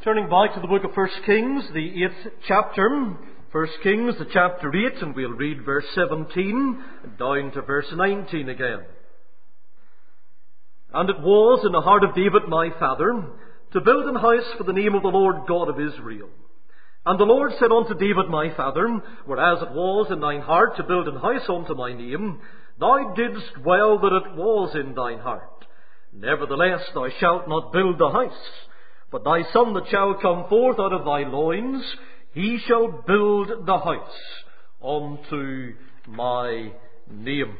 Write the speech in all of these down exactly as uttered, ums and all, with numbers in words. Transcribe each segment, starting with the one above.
Turning back to the book of First Kings, the eighth chapter. First Kings, the chapter eight, and we'll read verse seventeen down to verse nineteen again. And it was in the heart of David my father to build an house for the name of the Lord God of Israel. And the Lord said unto David my father, whereas it was in thine heart to build an house unto my name, thou didst well that it was in thine heart. Nevertheless thou shalt not build the house, but thy son that shall come forth out of thy loins, he shall build the house unto my name.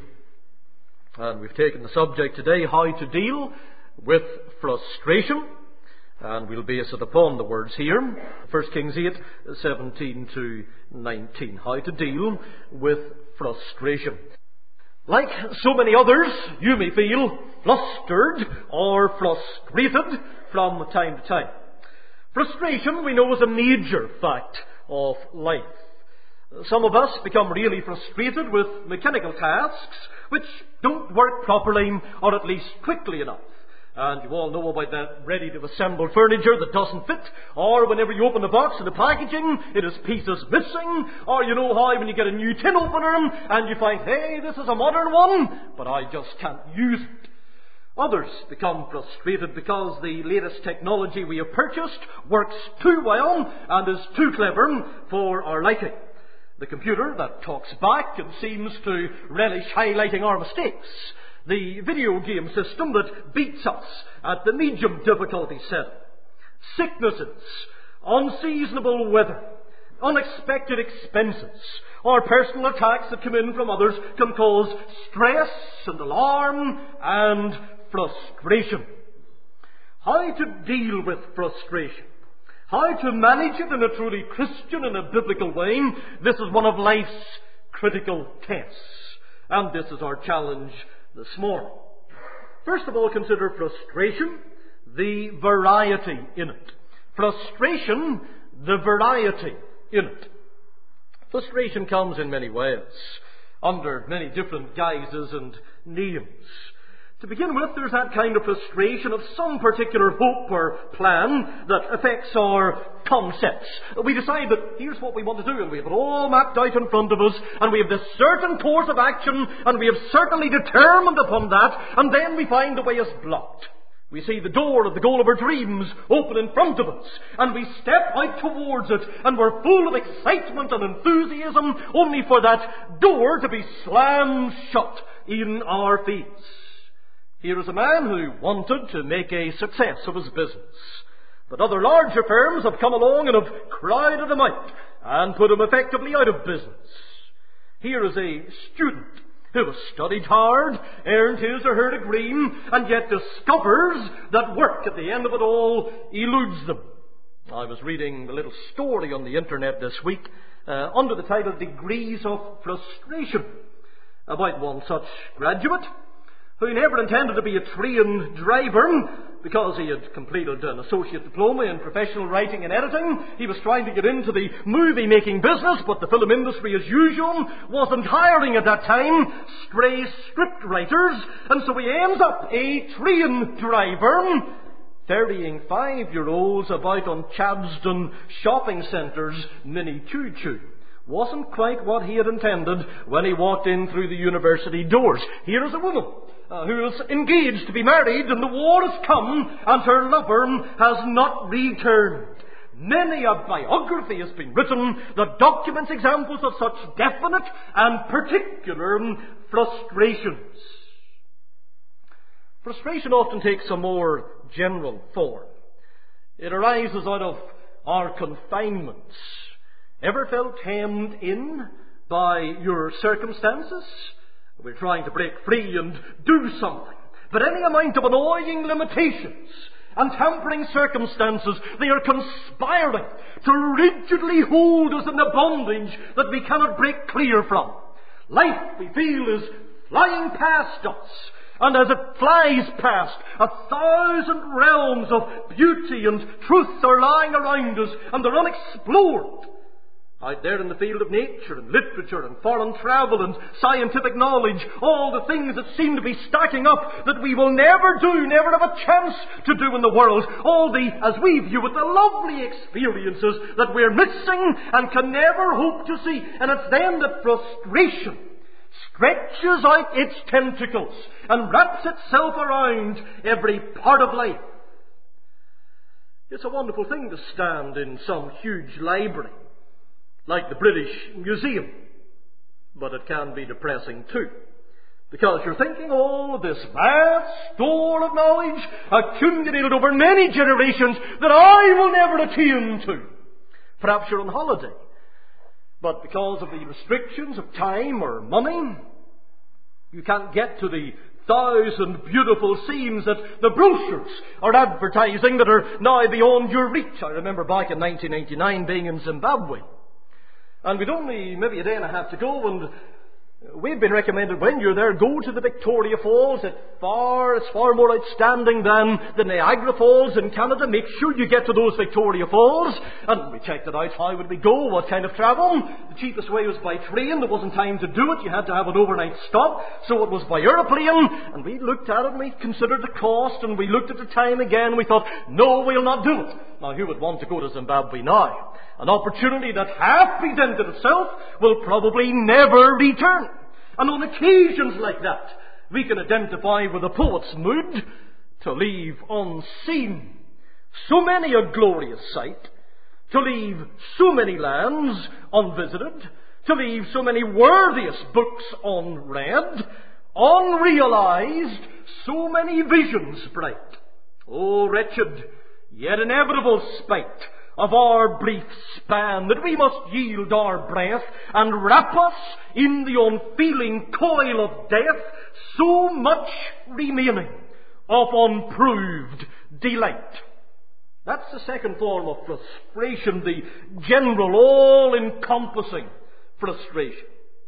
And we've taken the subject today, how to deal with frustration. And we'll base it upon the words here, First Kings eight, seventeen to nineteen. How to deal with frustration. Like so many others, you may feel flustered or frustrated from time to time. Frustration, we know, is a major fact of life. Some of us become really frustrated with mechanical tasks which don't work properly or at least quickly enough. And you all know about that ready-to-assemble furniture that doesn't fit, or whenever you open the box of the packaging, it has pieces missing, or you know how when you get a new tin opener and you find, hey, this is a modern one, but I just can't use it. Others become frustrated because the latest technology we have purchased works too well and is too clever for our liking. The computer that talks back and seems to relish highlighting our mistakes. The video game system that beats us at the medium difficulty setting. Sicknesses, unseasonable weather, unexpected expenses, or personal attacks that come in from others can cause stress and alarm and frustration. How to deal with frustration. How to manage it in a truly Christian and a biblical way. This is one of life's critical tests. And this is our challenge this morning. First of all, consider frustration, the variety in it. Frustration, the variety in it. Frustration comes in many ways, under many different guises and names. To begin with, there's that kind of frustration of some particular hope or plan that affects our concepts. We decide that here's what we want to do, and we have it all mapped out in front of us, and we have this certain course of action, and we have certainly determined upon that, and then we find the way is blocked. We see the door of the goal of our dreams open in front of us, and we step out towards it, and we're full of excitement and enthusiasm, only for that door to be slammed shut in our face. Here is a man who wanted to make a success of his business. But other larger firms have come along and have crowded him out and put him effectively out of business. Here is a student who has studied hard, earned his or her degree, and yet discovers that work at the end of it all eludes them. I was reading a little story on the internet this week uh, under the title Degrees of Frustration about one such graduate who never intended to be a trained driver because he had completed an associate diploma in professional writing and editing. He was trying to get into the movie-making business, but the film industry, as usual, wasn't hiring at that time stray script writers, and so he ends up a train driver, ferrying five-year-olds about on Chadstone shopping centre's mini choo-choo. Wasn't quite what he had intended when he walked in through the university doors. Here is a woman Uh, who is engaged to be married, and the war has come, and her lover has not returned. Many a biography has been written that documents examples of such definite and particular frustrations. Frustration often takes a more general form. It arises out of our confinements. Ever felt hemmed in by your circumstances? We're trying to break free and do something. But any amount of annoying limitations and hampering circumstances, they are conspiring to rigidly hold us in the bondage that we cannot break clear from. Life, we feel, is flying past us. And as it flies past, a thousand realms of beauty and truth are lying around us, and they're unexplored. Out there in the field of nature and literature and foreign travel and scientific knowledge, all the things that seem to be stacking up that we will never do, never have a chance to do in the world. All the, as we view it, the lovely experiences that we're missing and can never hope to see. And it's then that frustration stretches out its tentacles and wraps itself around every part of life. It's a wonderful thing to stand in some huge library like the British Museum, but it can be depressing too, because you're thinking, oh, this vast store of knowledge accumulated over many generations that I will never attain to. Perhaps you're on holiday, but because of the restrictions of time or money, you can't get to the thousand beautiful scenes that the brochures are advertising that are now beyond your reach. I remember back in nineteen ninety-nine being in Zimbabwe, and we'd only maybe a day and a half to go, and we've been recommended, when you're there, go to the Victoria Falls. It's far, it's far more outstanding than the Niagara Falls in Canada. Make sure you get to those Victoria Falls. And we checked it out. How would we go? What kind of travel? The cheapest way was by train. There wasn't time to do it. You had to have an overnight stop. So it was by aeroplane. And we looked at it and we considered the cost, and we looked at the time again. We thought, no, we'll not do it. Now, who would want to go to Zimbabwe now? An opportunity that half presented itself will probably never return. And on occasions like that, we can identify with the poet's mood to leave unseen so many a glorious sight, to leave so many lands unvisited, to leave so many worthiest books unread, unrealized, so many visions bright. O wretched, yet inevitable spite of our brief span, that we must yield our breath and wrap us in the unfeeling coil of death, so much remaining of unproved delight. That's the second form of frustration, the general, all-encompassing frustration.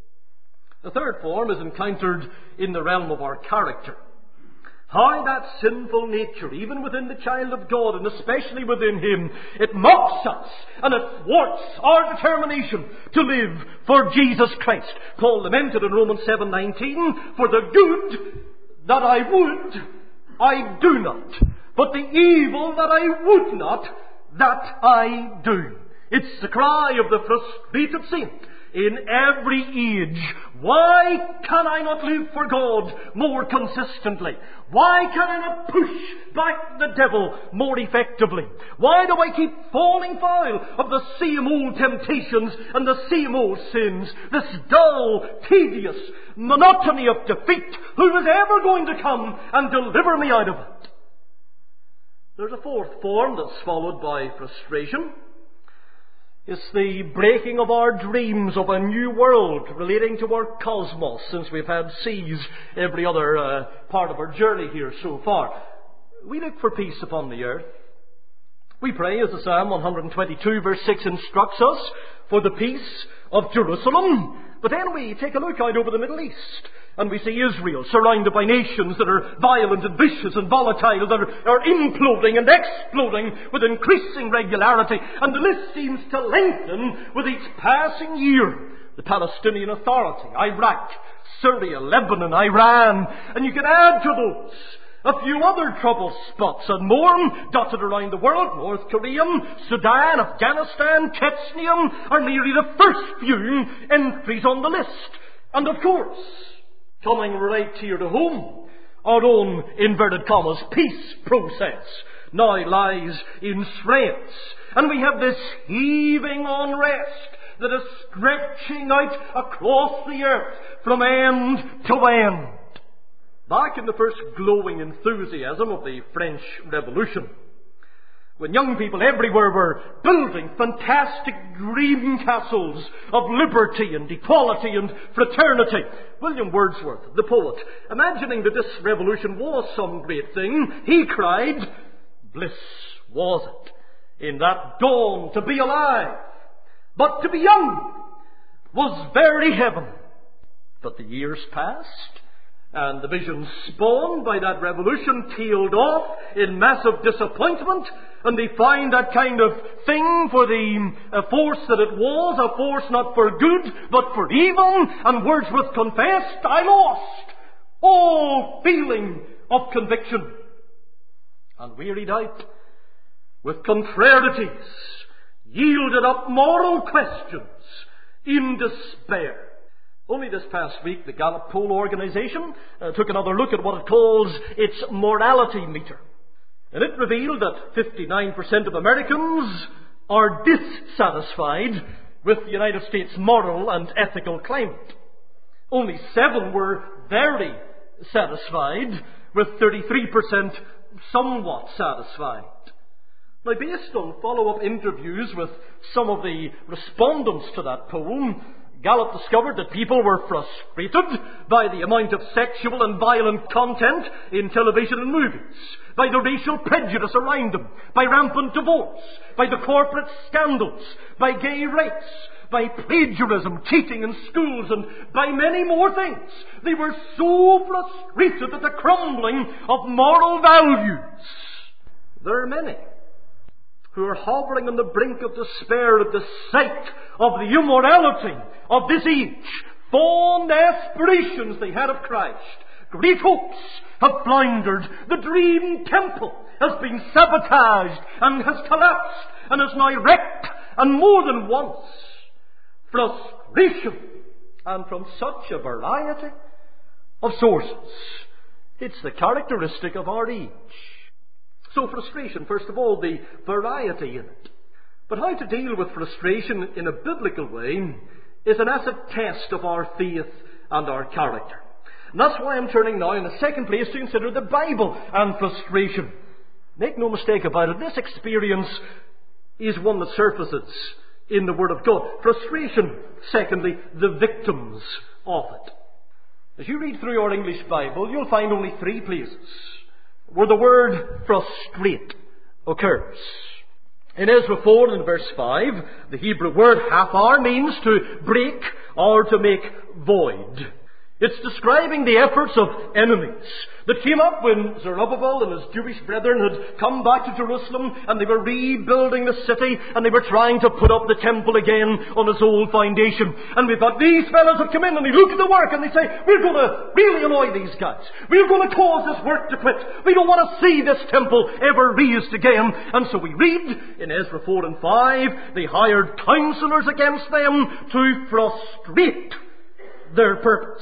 The third form is encountered in the realm of our character. How that sinful nature, even within the child of God, and especially within him, it mocks us and it thwarts our determination to live for Jesus Christ. Paul lamented in Romans seven nineteen, for the good that I would, I do not, but the evil that I would not, that I do. It's the cry of the frustrated saint in every age. Why can I not live for God more consistently? Why can I not push back the devil more effectively? Why do I keep falling foul of the same old temptations and the same old sins? This dull, tedious monotony of defeat. Who is ever going to come and deliver me out of it? There's a fourth form that's followed by frustration. It's the breaking of our dreams of a new world relating to our cosmos, since we've had seas every other uh, part of our journey here so far. We look for peace upon the earth. We pray, as the Psalm one twenty-two verse six instructs us, for the peace of Jerusalem. But then we take a look out over the Middle East, and we see Israel surrounded by nations that are violent and vicious and volatile, that are, are imploding and exploding with increasing regularity. And the list seems to lengthen with each passing year. The Palestinian Authority, Iraq, Syria, Lebanon, Iran. And you can add to those a few other trouble spots and more dotted around the world. North Korea, Sudan, Afghanistan, Chechnya are merely the first few entries on the list. And of course, coming right here to home, our own, inverted commas, peace process now lies in shreds. And we have this heaving unrest that is stretching out across the earth from end to end. Back in the first glowing enthusiasm of the French Revolution, when young people everywhere were building fantastic dream castles of liberty and equality and fraternity, William Wordsworth, the poet, imagining that this revolution was some great thing, he cried, bliss was it in that dawn to be alive, but to be young was very heaven. But the years passed, and the visions spawned by that revolution tailed off in massive disappointment, and they find that kind of thing for the uh, force that it was, a force not for good, but for evil, and Wordsworth confessed, I lost all feeling of conviction, and wearied out with contrarieties, yielded up moral questions in despair. Only this past week, the Gallup poll organization uh, took another look at what it calls its morality meter. And it revealed that fifty-nine percent of Americans are dissatisfied with the United States' moral and ethical climate. Only seven were very satisfied, with thirty-three percent somewhat satisfied. Now, based on follow-up interviews with some of the respondents to that poll, Gallup discovered that people were frustrated by the amount of sexual and violent content in television and movies, by the racial prejudice around them, by rampant divorce, by the corporate scandals, by gay rapes, by plagiarism, cheating in schools, and by many more things. They were so frustrated at the crumbling of moral values. There are many who are hovering on the brink of despair at the sight of the immorality of this age. Fond aspirations they had of Christ, great hopes have floundered. The dream temple has been sabotaged and has collapsed and is now wrecked, and more than once. Frustration, and from such a variety of sources. It's the characteristic of our age. So frustration, first of all, the variety in it. But how to deal with frustration in a biblical way is an acid test of our faith and our character. And that's why I'm turning now in the second place to consider the Bible and frustration. Make no mistake about it, this experience is one that surfaces in the Word of God. Frustration, secondly, the victims of it. As you read through your English Bible, you'll find only three places where the word frustrate occurs. In Ezra four and verse five, the Hebrew word hafar means to break or to make void. It's describing the efforts of enemies that came up when Zerubbabel and his Jewish brethren had come back to Jerusalem, and they were rebuilding the city, and they were trying to put up the temple again on its old foundation. And we've got these fellows that come in and they look at the work and they say, we're going to really annoy these guys. We're going to cause this work to quit. We don't want to see this temple ever raised again. And so we read in Ezra four and five, they hired counselors against them to frustrate their purpose.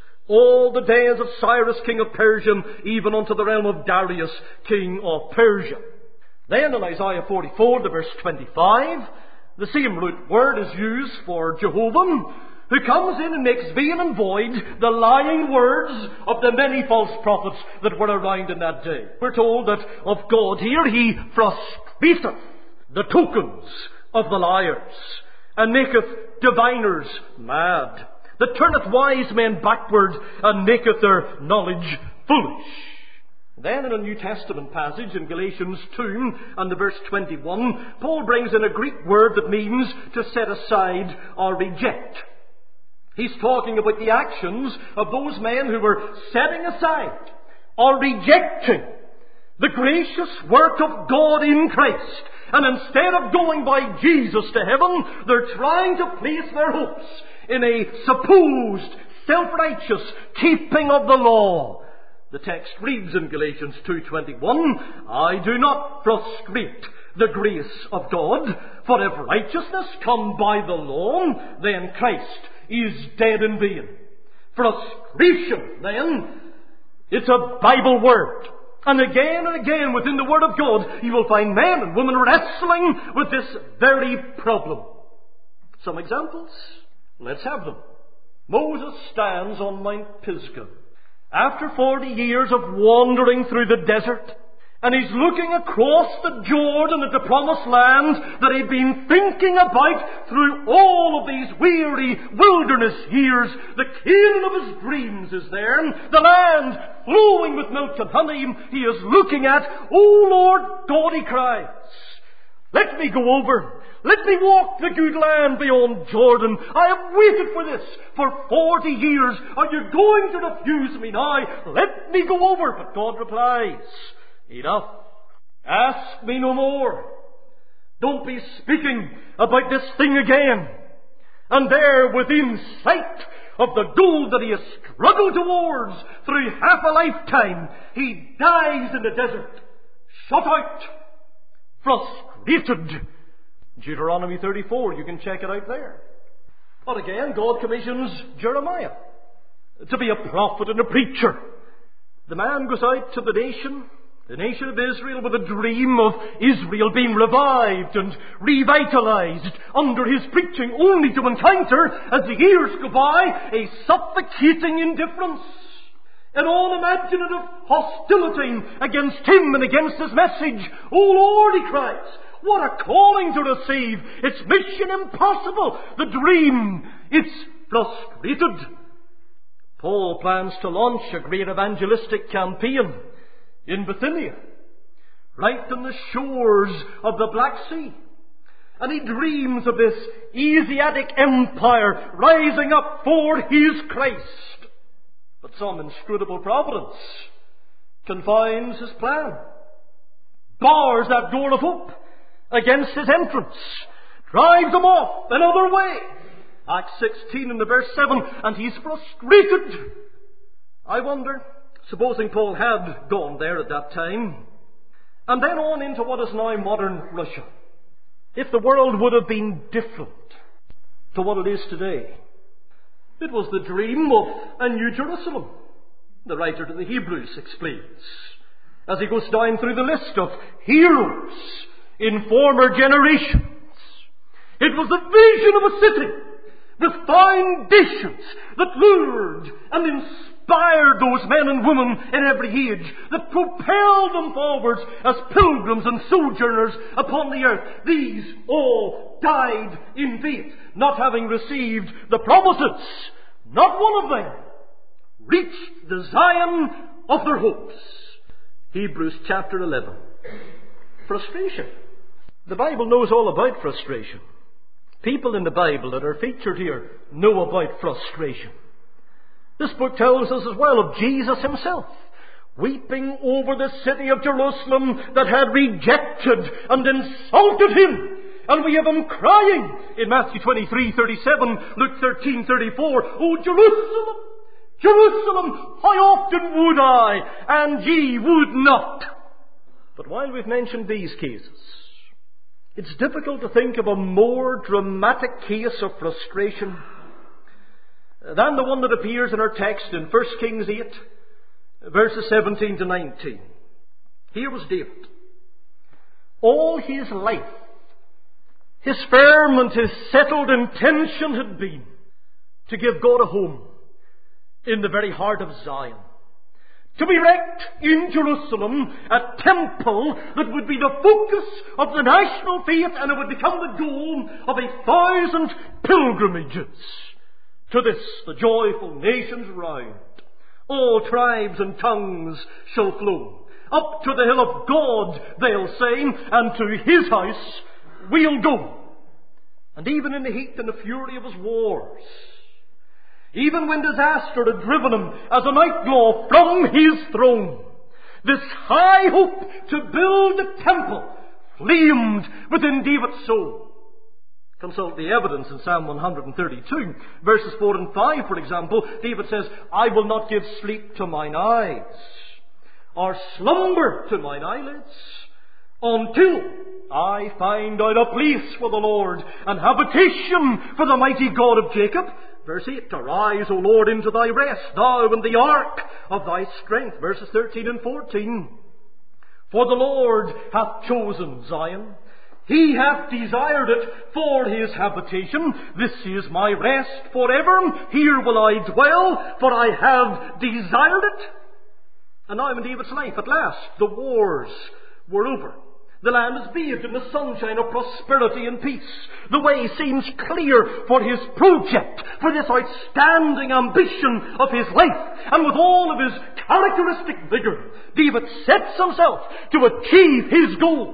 All the days of Cyrus, king of Persia, even unto the realm of Darius, king of Persia. Then in Isaiah forty-four, the verse twenty-five, the same root word is used for Jehovah, who comes in and makes vain and void the lying words of the many false prophets that were around in that day. We're told that of God here, He frustrateth the tokens of the liars, and maketh diviners mad, that turneth wise men backward, and maketh their knowledge foolish. Then in a New Testament passage in Galatians two and the verse twenty-one, Paul brings in a Greek word that means to set aside or reject. He's talking about the actions of those men who were setting aside or rejecting the gracious work of God in Christ. And instead of going by Jesus to heaven, they're trying to place their hopes in a supposed self-righteous keeping of the law. The text reads in Galatians two twenty-one, I do not frustrate the grace of God, for if righteousness come by the law, then Christ is dead in vain. Frustration, then, it's a Bible word. And again and again within the Word of God, you will find men and women wrestling with this very problem. Some examples? Let's have them. Moses stands on Mount Pisgah after forty years of wandering through the desert, and he's looking across the Jordan at the promised land that he'd been thinking about through all of these weary wilderness years. The Canaan of his dreams is there, the land flowing with milk and honey he is looking at. Oh Lord God, he cries, let me go over. Let me walk the good land beyond Jordan. I have waited for this for forty years. Are you going to refuse me now? Let me go over. But God replies, enough. Ask me no more. Don't be speaking about this thing again. And there, within sight of the goal that he has struggled towards through half a lifetime, he dies in the desert, shut out, frustrated. Deuteronomy thirty-four, you can check it out there. But again, God commissions Jeremiah to be a prophet and a preacher. The man goes out to the nation, the nation of Israel, with a dream of Israel being revived and revitalized under his preaching, only to encounter, as the years go by, a suffocating indifference, an unimaginative hostility against him and against his message. "Oh Lord," he cries, "what a calling to receive! It's mission impossible. The dream, it's frustrated." Paul plans to launch a great evangelistic campaign in Bithynia, right on the shores of the Black Sea. And he dreams of this Asiatic empire rising up for his Christ. But some inscrutable providence confines his plan, bars that door of hope against his entrance, drives him off another way. Acts sixteen and the verse seven, and he's frustrated. I wonder, supposing Paul had gone there at that time, and then on into what is now modern Russia, if the world would have been different to what it is today. It was the dream of a New Jerusalem, the writer to the Hebrews explains, as he goes down through the list of heroes in former generations. It was the vision of a city with foundations that lured and inspired those men and women in every age, that propelled them forwards as pilgrims and sojourners upon the earth. These all died in faith, not having received the promises. Not one of them reached the Zion of their hopes. Hebrews chapter eleven. Frustration. The Bible knows all about frustration. People in the Bible that are featured here know about frustration. This book tells us as well of Jesus himself, weeping over the city of Jerusalem that had rejected and insulted him. And we have him crying in Matthew twenty-three thirty-seven, Luke thirteen thirty-four, "O Jerusalem, Jerusalem, how often would I, and ye would not." But while we've mentioned these cases, it's difficult to think of a more dramatic case of frustration than the one that appears in our text in First Kings eight, verses seventeen to nineteen. Here was David. All his life, his firm and his settled intention had been to give God a home in the very heart of Zion. To erect in Jerusalem a temple that would be the focus of the national faith, and it would become the goal of a thousand pilgrimages. To this the joyful nations round, all tribes and tongues shall flow. Up to the hill of God, they'll say, and to his house we'll go. And even in the heat and the fury of his wars, even when disaster had driven him as an outlaw from his throne, this high hope to build a temple flamed within David's soul. Consult the evidence in Psalm one thirty-two, verses four and five, for example. David says, "I will not give sleep to mine eyes, or slumber to mine eyelids, until I find out a place for the Lord, and habitation for the mighty God of Jacob." Verse eight, "Arise, O Lord, into thy rest, thou and the ark of thy strength." Verses thirteen and fourteen. "For the Lord hath chosen Zion. He hath desired it for his habitation. This is my rest forever. Here will I dwell, for I have desired it." And now in David's life, at last, the wars were over. The land is bathed in the sunshine of prosperity and peace. The way seems clear for his project, for this outstanding ambition of his life. And with all of his characteristic vigor, David sets himself to achieve his goal,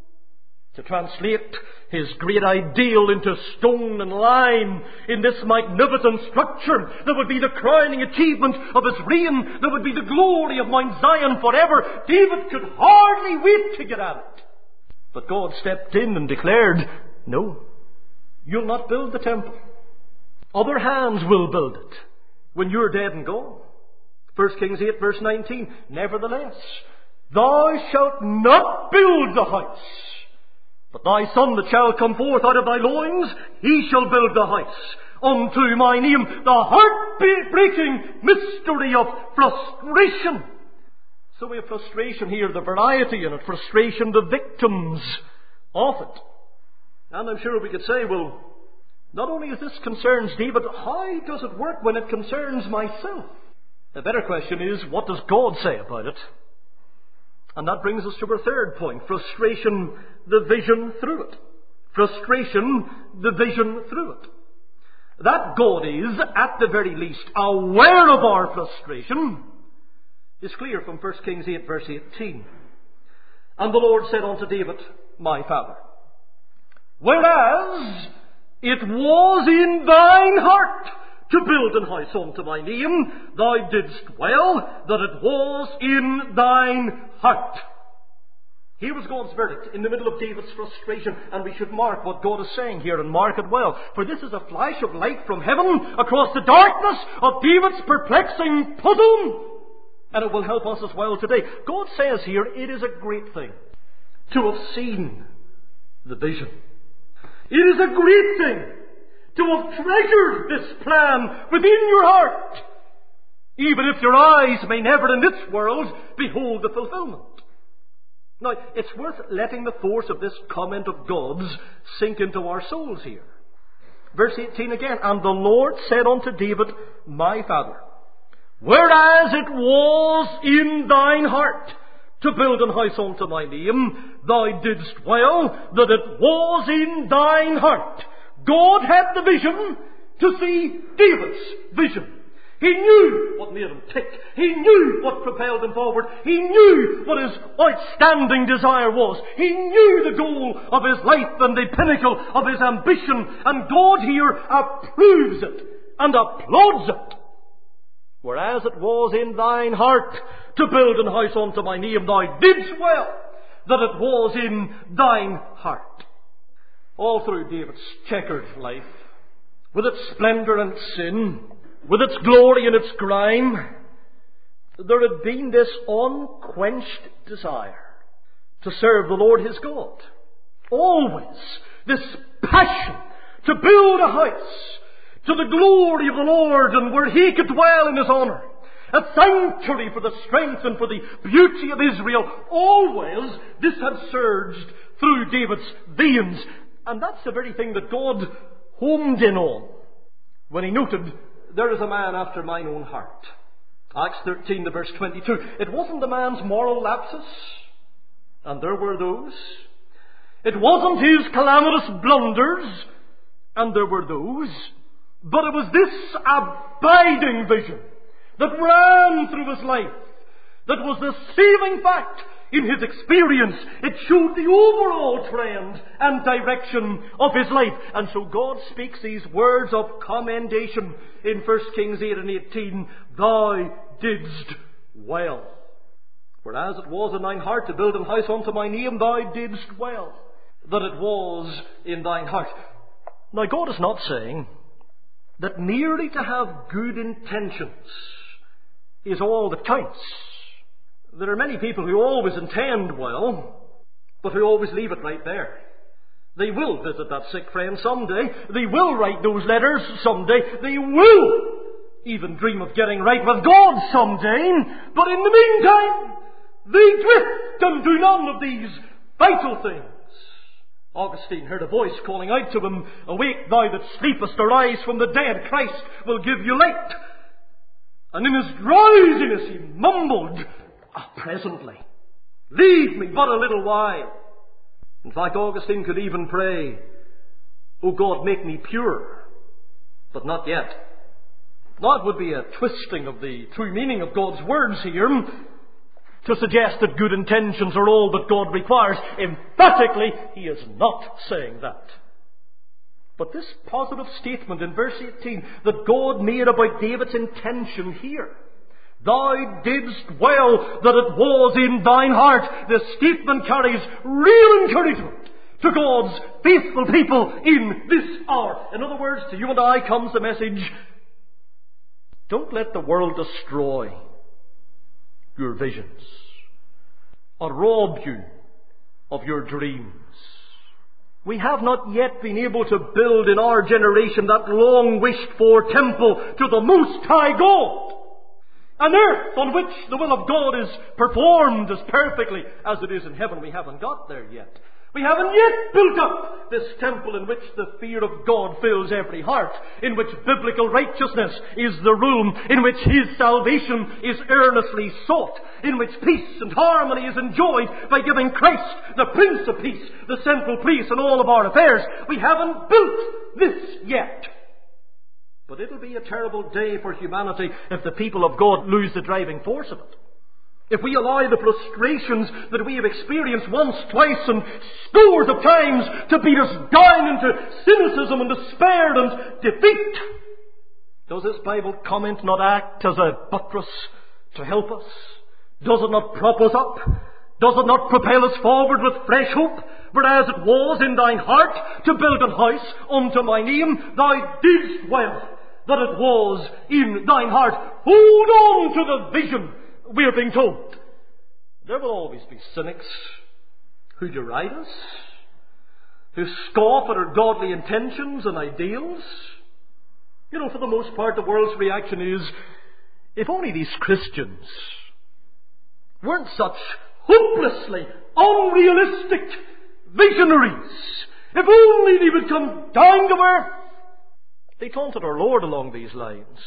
to translate his great ideal into stone and lime in this magnificent structure that would be the crowning achievement of his reign, that would be the glory of Mount Zion forever. David could hardly wait to get at it. But God stepped in and declared, no, you'll not build the temple. Other hands will build it when you're dead and gone. First Kings eight verse nineteen, nevertheless, thou shalt not build the house, but thy son that shall come forth out of thy loins, he shall build the house unto my name. The heart-breaking mystery of frustration. So we have frustration here, the variety in it, frustration, the victims of it. And I'm sure we could say, well, not only as this concerns David, how does it work when it concerns myself? The better question is, what does God say about it? And that brings us to our third point, frustration, the vision through it. Frustration, the vision through it. That God is, at the very least, aware of our frustration is clear from First Kings eight verse eighteen. And the Lord said unto David, my father, whereas it was in thine heart to build an house unto my name, thou didst well that it was in thine heart. Here was God's verdict in the middle of David's frustration, and we should mark what God is saying here and mark it well. For this is a flash of light from heaven across the darkness of David's perplexing puzzle. And it will help us as well today. God says here, it is a great thing to have seen the vision. It is a great thing to have treasured this plan within your heart, even if your eyes may never in this world behold the fulfillment. Now, it's worth letting the force of this comment of God's sink into our souls here. Verse eighteen again, and the Lord said unto David, my father, whereas it was in thine heart to build an house unto my name, thou didst well that it was in thine heart. God had the vision to see David's vision. He knew what made him tick. He knew what propelled him forward. He knew what his outstanding desire was. He knew the goal of his life and the pinnacle of his ambition. And God here approves it and applauds it. Whereas it was in thine heart to build an house unto my name, thou didst well that it was in thine heart. All through David's checkered life, with its splendour and sin, with its glory and its grime, there had been this unquenched desire to serve the Lord his God. Always this passion to build a house to the glory of the Lord and where he could dwell in his honour. A sanctuary for the strength and for the beauty of Israel. Always this had surged through David's veins. And that's the very thing that God homed in on when he noted, there is a man after mine own heart. Acts thirteen, the verse twenty-two. It wasn't the man's moral lapses, and there were those. It wasn't his calamitous blunders, and there were those. But it was this abiding vision that ran through his life, that was the saving fact in his experience. It showed the overall trend and direction of his life. And so God speaks these words of commendation in First Kings eight and eighteen. Thou didst well. Whereas it was in thine heart to build an house unto my name, thou didst well that it was in thine heart. Now God is not saying that merely to have good intentions is all that counts. There are many people who always intend well, but who always leave it right there. They will visit that sick friend someday. They will write those letters someday. They will even dream of getting right with God someday. But in the meantime, they drift and do none of these vital things. Augustine heard a voice calling out to him, awake thou that sleepest, arise from the dead, Christ will give you light. And in his drowsiness he mumbled, ah, presently, leave me but a little while. In fact, Augustine could even pray, O God, make me pure, but not yet. That would be a twisting of the true meaning of God's words here, to suggest that good intentions are all that God requires. Emphatically, he is not saying that. But this positive statement in verse eighteen that God made about David's intention here, Thou didst well that it was in thine heart. This statement carries real encouragement to God's faithful people in this hour. In other words, to you and I comes the message, don't let the world destroy your visions or rob you of your dreams. We have not yet been able to build in our generation that long wished for temple to the Most High God. An earth on which the will of God is performed as perfectly as it is in heaven. We haven't got there yet. We haven't yet built up this temple in which the fear of God fills every heart, in which biblical righteousness is the rule, in which His salvation is earnestly sought, in which peace and harmony is enjoyed by giving Christ, the Prince of Peace, the central place in all of our affairs. We haven't built this yet. But it'll be a terrible day for humanity if the people of God lose the driving force of it. If we allow the frustrations that we have experienced once, twice, and scores of times to beat us down into cynicism and despair and defeat, does this Bible comment not act as a buttress to help us? Does it not prop us up? Does it not propel us forward with fresh hope? Whereas it was in thine heart to build an house unto my name, thou didst well that it was in thine heart. Hold on to the vision, we are being told. There will always be cynics who deride us, who scoff at our godly intentions and ideals. You know, for the most part, the world's reaction is, if only these Christians weren't such hopelessly unrealistic visionaries, if only they would come down to earth. They taunted our Lord along these lines.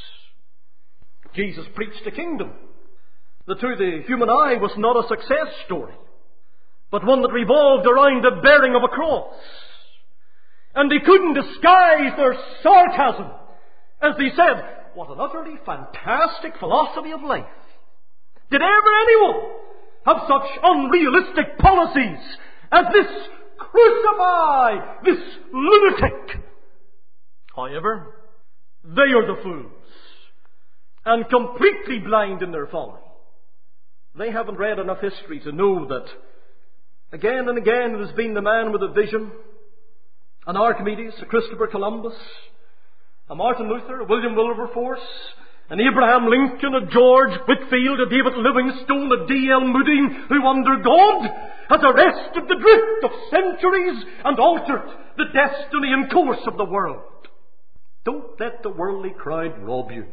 Jesus preached a kingdom that to the human eye was not a success story, but one that revolved around the bearing of a cross. And they couldn't disguise their sarcasm as they said, what an utterly fantastic philosophy of life. Did ever anyone have such unrealistic policies as this? Crucify this lunatic. However, they are the fools, and completely blind in their folly. They haven't read enough history to know that again and again it has been the man with a vision, an Archimedes, a Christopher Columbus, a Martin Luther, a William Wilberforce, an Abraham Lincoln, a George Whitefield, a David Livingstone, a D L Moody, who under God has arrested the drift of centuries and altered the destiny and course of the world. Don't let the worldly crowd rob you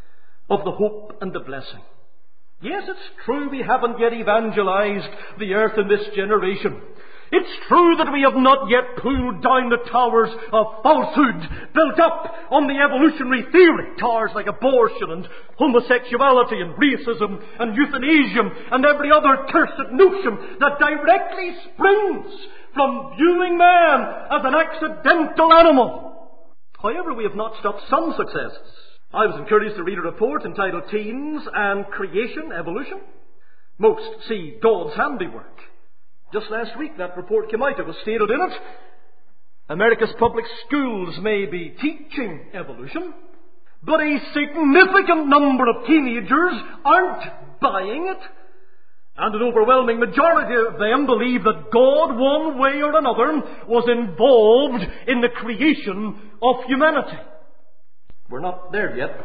of the hope and the blessing. Yes, it's true we haven't yet evangelized the earth in this generation. It's true that we have not yet pulled down the towers of falsehood built up on the evolutionary theory. Towers like abortion and homosexuality and racism and euthanasia and every other cursed notion that directly springs from viewing man as an accidental animal. However, we have not stopped some successes. I was encouraged to read a report entitled Teens and Creation Evolution. Most see God's handiwork. Just last week that report came out. It was stated in it, America's public schools may be teaching evolution, but a significant number of teenagers aren't buying it. And an overwhelming majority of them believe that God, one way or another, was involved in the creation of humanity. We're not there yet,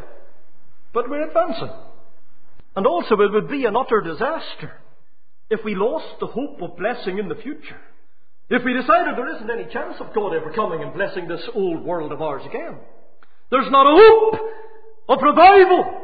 but we're advancing. And also it would be an utter disaster if we lost the hope of blessing in the future. If we decided there isn't any chance of God ever coming and blessing this old world of ours again. There's not a hope of revival.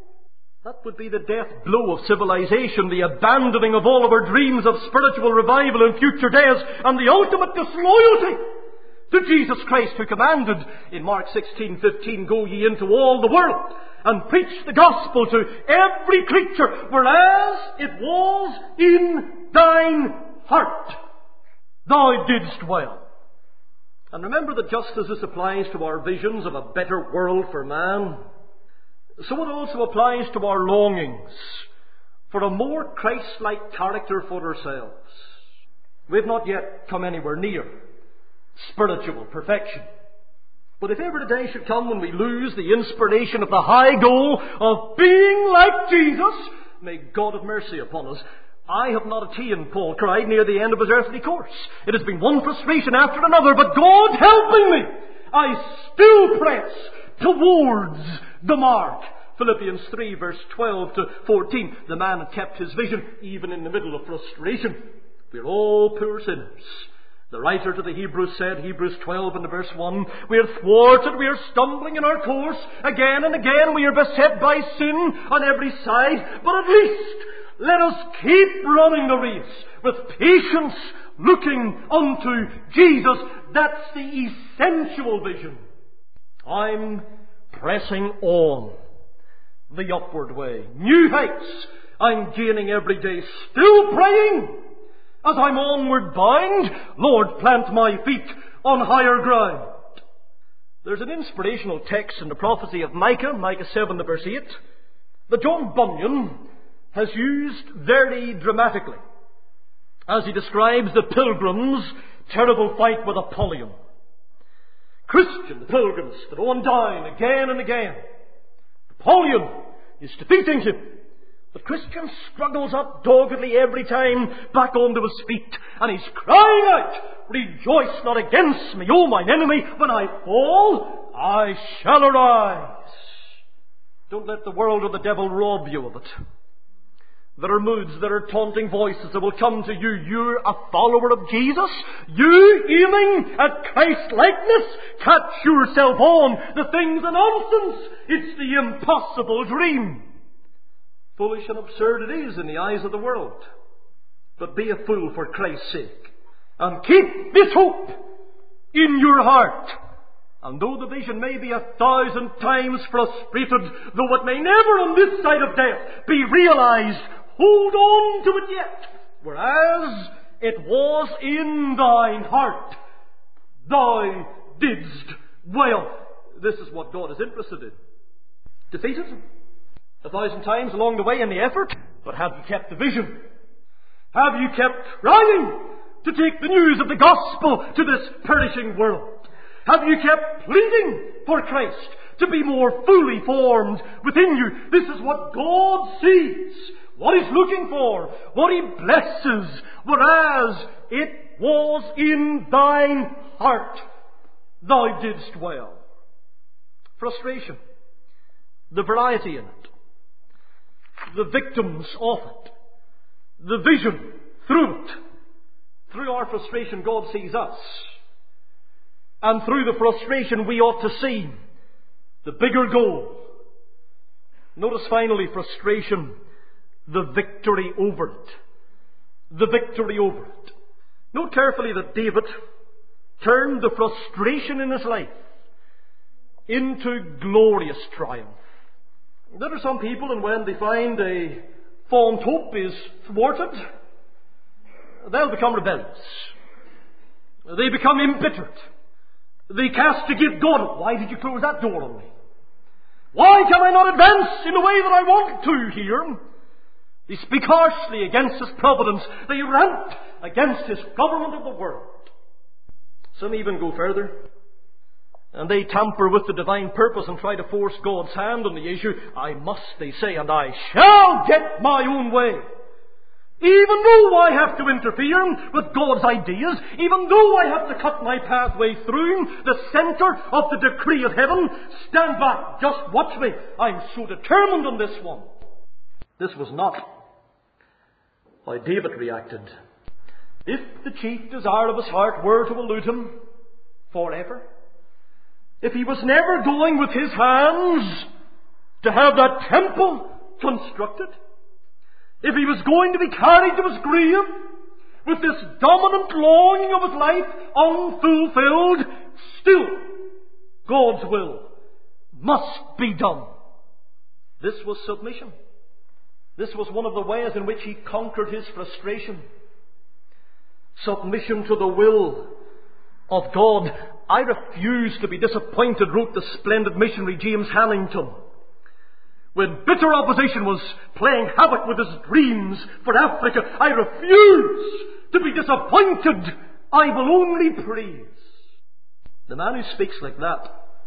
That would be the death blow of civilization, the abandoning of all of our dreams of spiritual revival in future days, and the ultimate disloyalty to Jesus Christ, who commanded in Mark sixteen fifteen, go ye into all the world and preach the gospel to every creature, whereas it was in thine heart. Thou didst well. And remember that just as this applies to our visions of a better world for man, so it also applies to our longings for a more Christ-like character for ourselves. We've not yet come anywhere near spiritual perfection. But if ever the day should come when we lose the inspiration of the high goal of being like Jesus, may God have mercy upon us. I have not attained, Paul cried, near the end of his earthly course. It has been one frustration after another, but God helping me, I still press towards the mark. Philippians three, verse twelve to fourteen. The man had kept his vision even in the middle of frustration. We're all poor sinners. The writer to the Hebrews said, Hebrews twelve and verse one, we are thwarted, we are stumbling in our course. Again and again we are beset by sin on every side. But at least let us keep running the race with patience, looking unto Jesus. That's the essential vision. I'm pressing on the upward way. New heights I'm gaining every day. Still praying as I'm onward bound. Lord, plant my feet on higher ground. There's an inspirational text in the prophecy of Micah, Micah seven to verse eight, that John Bunyan has used very dramatically as he describes the pilgrim's terrible fight with Apollyon. Christian, the pilgrims that go on down again and again. Apollyon is defeating him. But Christian struggles up doggedly every time back onto his feet. And he's crying out, rejoice not against me, O mine enemy. When I fall, I shall arise. Don't let the world or the devil rob you of it. There are moods, there are taunting voices that will come to you. You're a follower of Jesus. You aiming at Christ-likeness. Catch yourself on. The thing's a nonsense. It's the impossible dream. Foolish and absurd it is in the eyes of the world. But be a fool for Christ's sake. And keep this hope in your heart. And though the vision may be a thousand times frustrated, though it may never on this side of death be realized, hold on to it yet. Whereas it was in thine heart, thou didst well. This is what God is interested in. Defeated a thousand times along the way in the effort, but have you kept the vision? Have you kept trying to take the news of the gospel to this perishing world? Have you kept pleading for Christ to be more fully formed within you? This is what God sees, what He's looking for, what He blesses, whereas it was in thine heart thou didst well. Frustration, the variety in it, the victims of it, the vision through it. Through our frustration, God sees us. And through the frustration, we ought to see the bigger goal. Notice finally, frustration, the victory over it. The victory over it. Note carefully that David turned the frustration in his life into glorious triumph. There are some people, and when they find a fond hope is thwarted, they'll become rebellious. They become embittered. They castigate God. Why did you close that door on me? Why can I not advance in the way that I want to here? They speak harshly against His providence. They rant against His government of the world. Some even go further, and they tamper with the divine purpose and try to force God's hand on the issue. I must, they say, and I shall get my own way. Even though I have to interfere with God's ideas, even though I have to cut my pathway through the centre of the decree of heaven, stand back, just watch me. I'm so determined on this one. This was not how David reacted. If the chief desire of his heart were to elude him forever, if he was never going with his hands to have that temple constructed, if he was going to be carried to his grave with this dominant longing of his life unfulfilled, still God's will must be done. This was submission. This was one of the ways in which he conquered his frustration. Submission to the will of God. I refuse to be disappointed, wrote the splendid missionary James Hannington, when bitter opposition was playing havoc with his dreams for Africa. I refuse to be disappointed. I will only praise. The man who speaks like that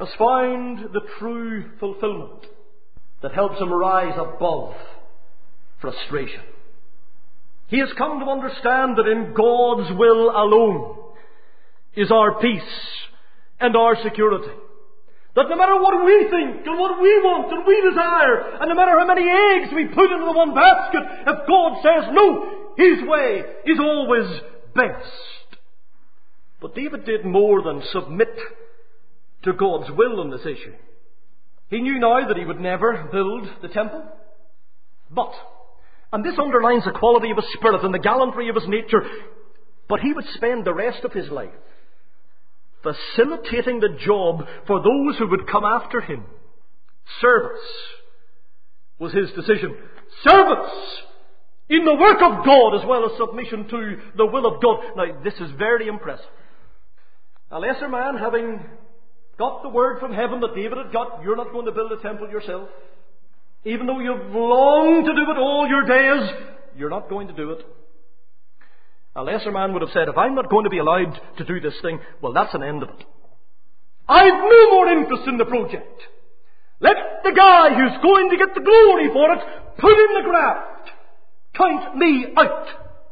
has found the true fulfillment that helps him rise above frustration. He has come to understand that in God's will alone is our peace and our security. That no matter what we think and what we want and we desire, and no matter how many eggs we put into the one basket, if God says no, His way is always best. But David did more than submit to God's will on this issue. He knew now that he would never build the temple. But, and this underlines the quality of his spirit and the gallantry of his nature, but he would spend the rest of his life facilitating the job for those who would come after him. Service was his decision. Service in the work of God as well as submission to the will of God. Now, this is very impressive. A lesser man, having got the word from heaven that David had got, you're not going to build a temple yourself. Even though you've longed to do it all your days, you're not going to do it. A lesser man would have said, if I'm not going to be allowed to do this thing, well, that's an end of it. I've no more interest in the project. Let the guy who's going to get the glory for it put in the graft. Count me out.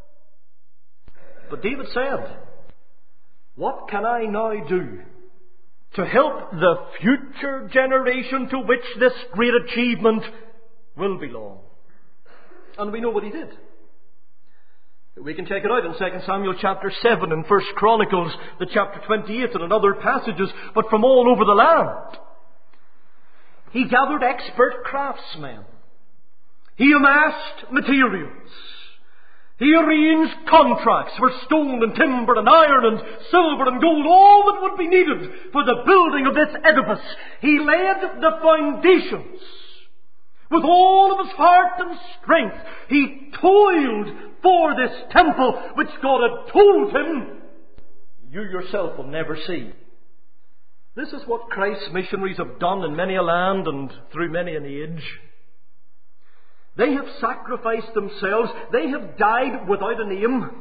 But David said, what can I now do to help the future generation to which this great achievement will belong? And we know what he did. We can check it out in Second Samuel chapter seven and First Chronicles, the chapter twenty-eight and in other passages, but from all over the land. He gathered expert craftsmen. He amassed materials. He arranged contracts for stone and timber and iron and silver and gold, all that would be needed for the building of this edifice. He laid the foundations. With all of his heart and strength, he toiled for this temple which God had told him, you yourself will never see. This is what Christ's missionaries have done in many a land and through many an age. They have sacrificed themselves. They have died without a name,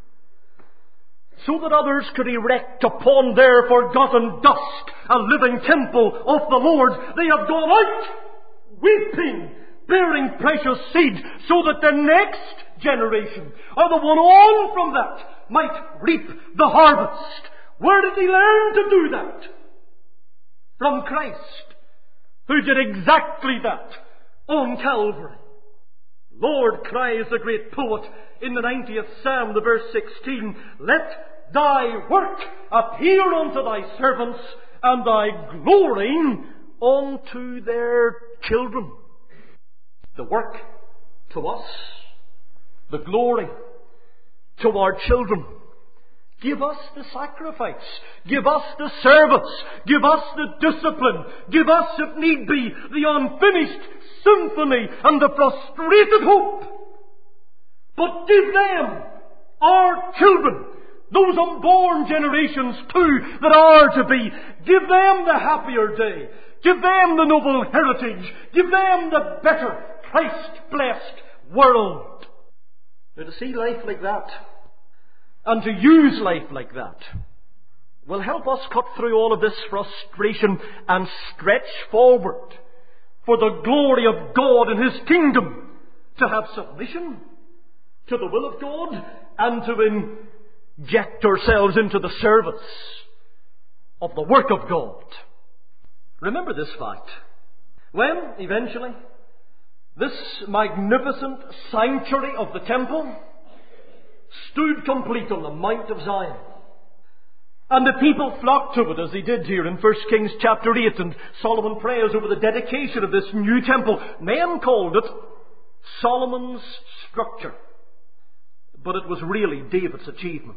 so that others could erect upon their forgotten dust a living temple of the Lord. They have gone out weeping, bearing precious seed, so that the next generation, or the one on from that, might reap the harvest. Where did he learn to do that? From Christ, who did exactly that on Calvary. Lord, cries the great poet in the ninetieth Psalm, the verse sixteen, let thy work appear unto thy servants, and thy glory unto their children. The work to us, the glory to our children. Give us the sacrifice. Give us the service. Give us the discipline. Give us, if need be, the unfinished symphony and the frustrated hope. But give them, our children, those unborn generations too that are to be, give them the happier day. Give them the noble heritage. Give them the better Christ-blessed world. Now, to see life like that, and to use life like that, will help us cut through all of this frustration and stretch forward for the glory of God and His kingdom, to have submission to the will of God and to inject ourselves into the service of the work of God. Remember this fact. When, eventually, this magnificent sanctuary of the temple stood complete on the Mount of Zion, and the people flocked to it as they did here in First Kings chapter eight, and Solomon prays over the dedication of this new temple. Men called it Solomon's structure, but it was really David's achievement.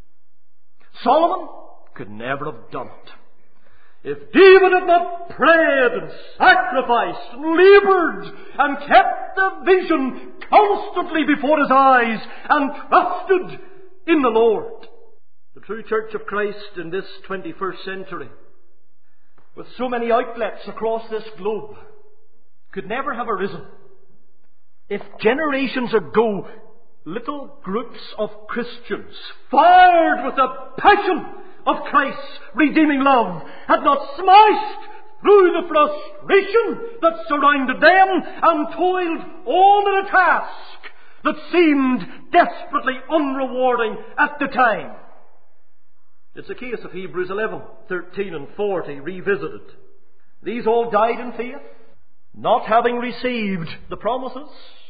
Solomon could never have done it if David had not prayed and sacrificed and laboured and kept the vision constantly before his eyes and trusted in the Lord. The true Church of Christ in this twenty-first century, with so many outlets across this globe, could never have arisen if generations ago little groups of Christians, fired with a passion of Christ's redeeming love had not smashed through the frustration that surrounded them and toiled on in a task that seemed desperately unrewarding at the time. It's a case of Hebrews eleven, thirteen and forty revisited. These all died in faith, not having received the promises,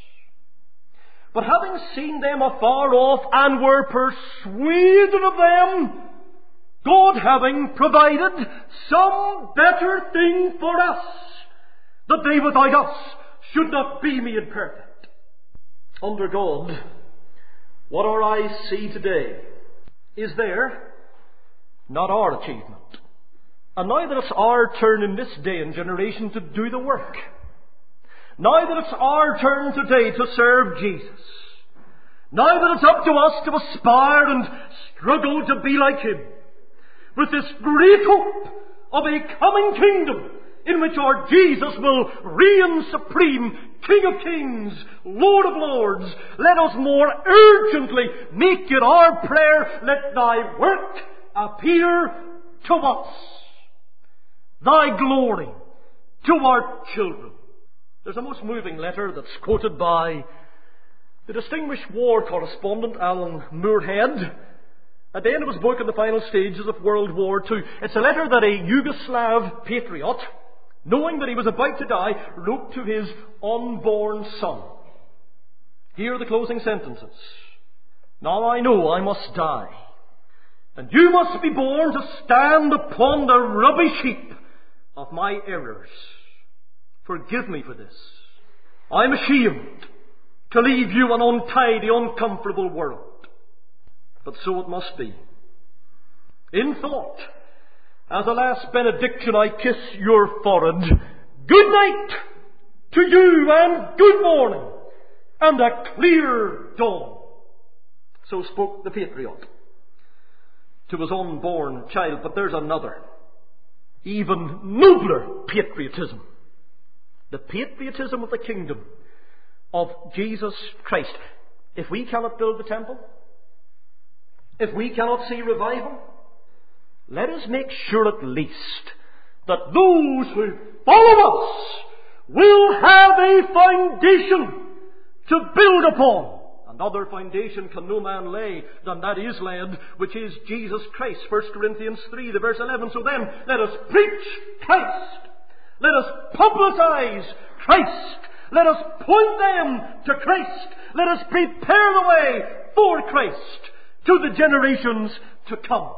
but having seen them afar off and were persuaded of them, God having provided some better thing for us, that they without us should not be made perfect. Under God, what our eyes see today is there, not our achievement. And now that it's our turn in this day and generation to do the work, now that it's our turn today to serve Jesus, now that it's up to us to aspire and struggle to be like Him, with this great hope of a coming kingdom in which our Jesus will reign supreme, King of kings, Lord of lords, let us more urgently make it our prayer, let Thy work appear to us, Thy glory to our children. There's a most moving letter that's quoted by the distinguished war correspondent Alan Moorhead at the end of his book in the final stages of World War Two. It's a letter that a Yugoslav patriot, knowing that he was about to die, wrote to his unborn son. Here are the closing sentences. Now I know I must die, and you must be born to stand upon the rubbish heap of my errors. Forgive me for this. I'm ashamed to leave you an untidy, uncomfortable world. But so it must be. In thought, as a last benediction, I kiss your forehead. Good night to you, and good morning, and a clear dawn. So spoke the patriot to his unborn child. But there's another, even nobler patriotism. The patriotism of the kingdom of Jesus Christ. If we cannot build the temple, if we cannot see revival, let us make sure at least that those who follow us will have a foundation to build upon. Another foundation can no man lay than that is laid, which is Jesus Christ. First Corinthians three, the verse eleven. So then, let us preach Christ. Let us publicize Christ. Let us point them to Christ. Let us prepare the way for Christ to the generations to come.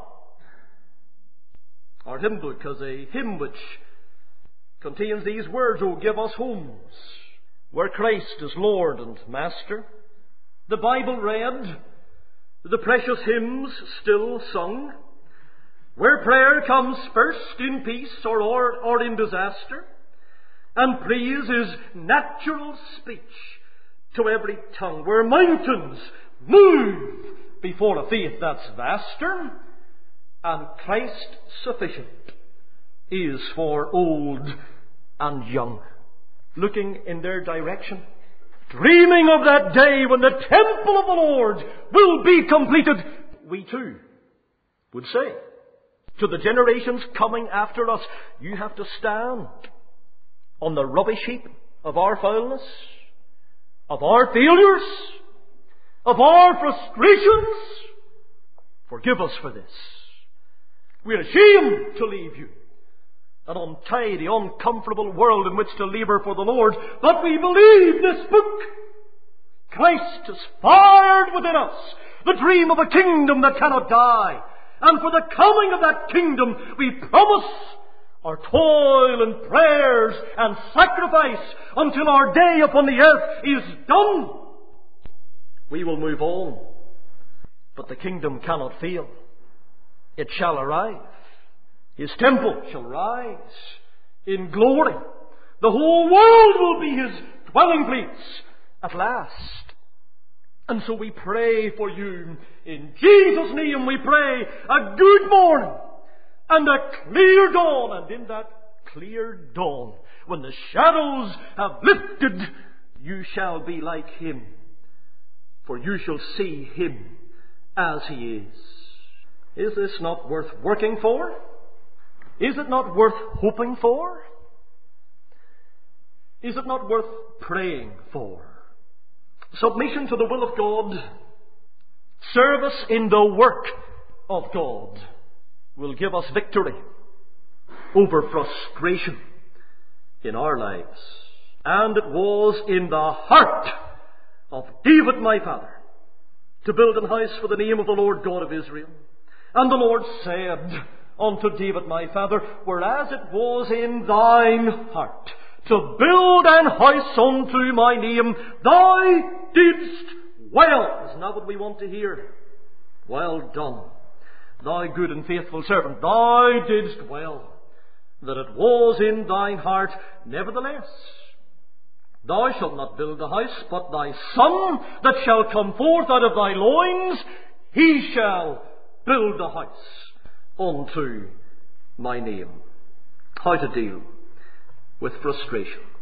Our hymn book has a hymn which contains these words: "O give us homes where Christ is Lord and Master." The Bible read, the precious hymns still sung, where prayer comes first in peace or, or, or in disaster, and praise is natural speech to every tongue, where mountains move before a faith that's vaster, and Christ sufficient is for old and young. Looking in their direction, dreaming of that day when the temple of the Lord will be completed, we too would say to the generations coming after us, you have to stand on the rubbish heap of our foulness, of our failures, of our frustrations. Forgive us for this. We're ashamed to leave you an untidy, uncomfortable world in which to labour for the Lord, but we believe this book. Christ has fired within us the dream of a kingdom that cannot die, and for the coming of that kingdom we promise our toil and prayers and sacrifice until our day upon the earth is done. We will move on, but the kingdom cannot fail. It shall arrive. His temple shall rise in glory. The whole world will be His dwelling place at last. And so we pray for you. In Jesus' name we pray a good morning and a clear dawn. And in that clear dawn, when the shadows have lifted, you shall be like Him, for you shall see Him as He is. Is this not worth working for? Is it not worth hoping for? Is it not worth praying for? Submission to the will of God, service in the work of God will give us victory over frustration in our lives. And it was in the heart of David my father to build an house for the name of the Lord God of Israel. And the Lord said unto David my father, whereas it was in thine heart to build an house unto my name, thou didst well. Isn't that what we want to hear? Well done, thou good and faithful servant. Thou didst well, that it was in thine heart. Nevertheless, thou shalt not build the house, but thy son that shall come forth out of thy loins, he shall build the house unto my name. How to deal with frustration.